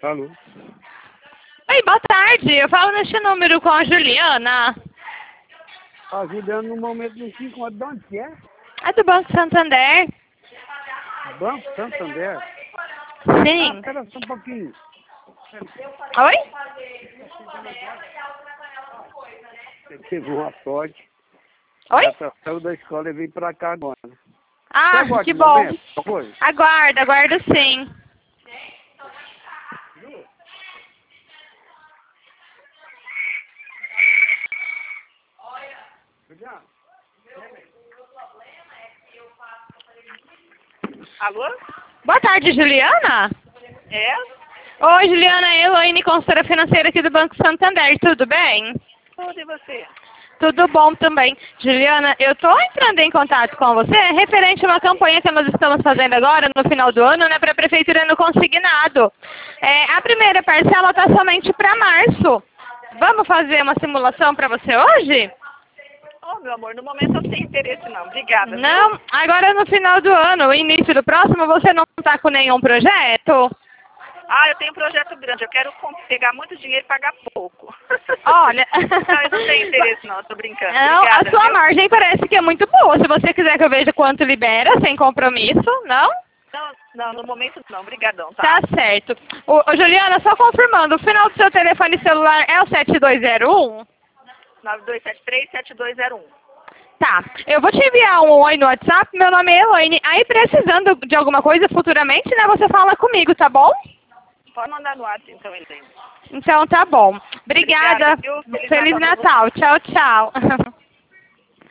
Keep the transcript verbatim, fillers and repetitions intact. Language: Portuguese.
Alô? Oi, boa tarde. Eu falo neste número com a Juliana. A Juliana no momento não se encontra. De onde que é? É do Banco Santander. Banco Santander? Sim. Ah, espera só um pouquinho. Oi? Você teve uma sorte. Oi? Ela saiu da escola e veio pra cá agora. Você Ah, aguarda que um bom. momento, por favor? Aguardo, aguardo sim. Alô? Boa tarde, Juliana. É? Oi, Juliana, Elaine, consultora financeira aqui do Banco Santander, tudo bem? Tudo e você? Tudo bom também. Juliana, eu estou entrando em contato com você referente a uma campanha que nós estamos fazendo agora, no final do ano, né, para a Prefeitura no Consignado. É, a primeira parcela está somente para março. Vamos fazer uma simulação para você hoje? Oh, meu amor, no momento eu não tenho interesse não. Obrigada. Não, Viu? agora no final do ano, início do próximo, você não está com nenhum projeto? Ah, eu tenho um projeto grande. Eu quero com- pegar muito dinheiro e pagar pouco. Olha... Não, eu não tenho interesse não. Estou brincando. Não, Obrigada, a sua viu? margem parece que é muito boa. Se você quiser que eu veja quanto libera, sem compromisso, não? Não, não, no momento não. Obrigadão, tá? Tá certo. Ô, ô, Juliana, só confirmando, o final do seu telefone celular é o sete dois zero um? nove dois sete três, sete dois zero um. Tá. Eu vou te enviar um oi no WhatsApp, meu nome é Elaine. Aí, precisando de alguma coisa futuramente, né, você fala comigo, tá bom? Pode mandar no WhatsApp então, Helene. Então, tá bom. Obrigada. Obrigada, viu? Feliz Feliz Natal pra Natal. Tchau, tchau.